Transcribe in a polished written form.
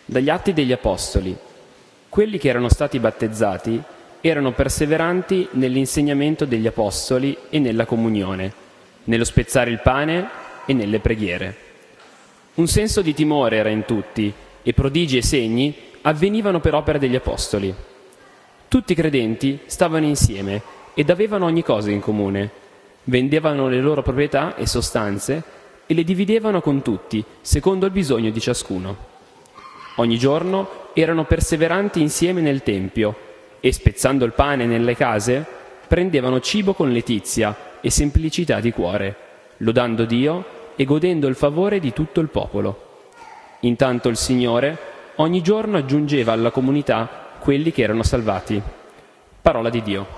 Dagli Atti degli Apostoli. Quelli che erano stati battezzati erano perseveranti nell'insegnamento degli Apostoli e nella comunione, nello spezzare il pane e nelle preghiere. Un senso di timore era in tutti, e prodigi e segni avvenivano per opera degli Apostoli. Tutti i credenti stavano insieme ed avevano ogni cosa in comune. Vendevano le loro proprietà e sostanze e le dividevano con tutti, secondo il bisogno di ciascuno. Ogni giorno erano perseveranti insieme nel Tempio e, spezzando il pane nelle case, prendevano cibo con letizia e semplicità di cuore, lodando Dio e godendo il favore di tutto il popolo. Intanto il Signore ogni giorno aggiungeva alla comunità quelli che erano salvati. Parola di Dio.